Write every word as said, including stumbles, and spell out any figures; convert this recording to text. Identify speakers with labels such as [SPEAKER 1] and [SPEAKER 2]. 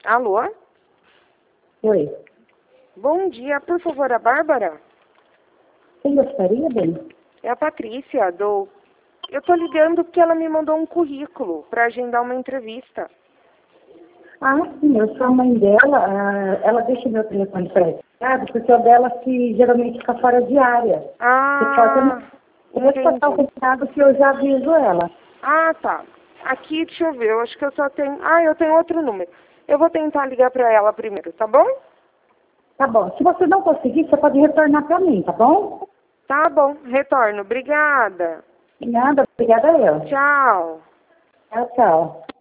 [SPEAKER 1] Alô?
[SPEAKER 2] Oi.
[SPEAKER 1] Bom dia, por favor, a Bárbara?
[SPEAKER 2] Quem gostaria, bem?
[SPEAKER 1] É a Patrícia, do... Eu tô ligando porque ela me mandou um currículo para agendar uma entrevista.
[SPEAKER 2] Ah, sim, eu sou a mãe dela. ah, ela deixa meu telefone para ela, porque o dela que geralmente fica fora de área. Você
[SPEAKER 1] Ah,
[SPEAKER 2] pode... Eu vou te passar o
[SPEAKER 1] entendi.
[SPEAKER 2] recado que eu já aviso ela.
[SPEAKER 1] Ah, tá. Aqui, deixa eu ver, eu acho que eu só tenho... Ah, eu tenho outro número. Eu vou tentar ligar para ela primeiro, tá bom?
[SPEAKER 2] Tá bom. Se você não conseguir, você pode retornar para mim, tá bom?
[SPEAKER 1] Tá bom, retorno. Obrigada.
[SPEAKER 2] Nada, obrigada eu.
[SPEAKER 1] Tchau.
[SPEAKER 2] Tchau, tchau.